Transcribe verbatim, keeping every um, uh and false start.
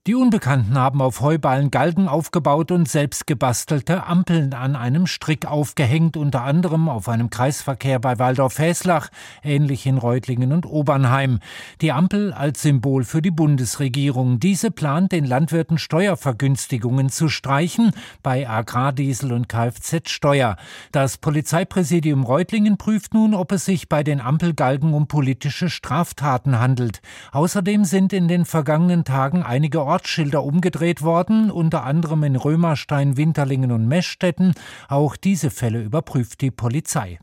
Die Unbekannten haben auf Heuballen Galgen aufgebaut und selbst gebastelte Ampeln an einem Strick aufgehängt, unter anderem auf einem Kreisverkehr bei Waldorf-Häslach, ähnlich in Reutlingen und Obernheim. Die Ampel als Symbol für die Bundesregierung. Diese plant, den Landwirten Steuervergünstigungen zu streichen bei Agrardiesel und Kfz-Steuer. Das Polizeipräsidium Reutlingen prüft nun, ob es sich bei den Ampelgalgen um politische Straftaten handelt. Außerdem sind in den vergangenen Tagen einige Ortsschilder umgedreht worden, unter anderem in Römerstein, Winterlingen und Meschstetten. Auch diese Fälle überprüft die Polizei.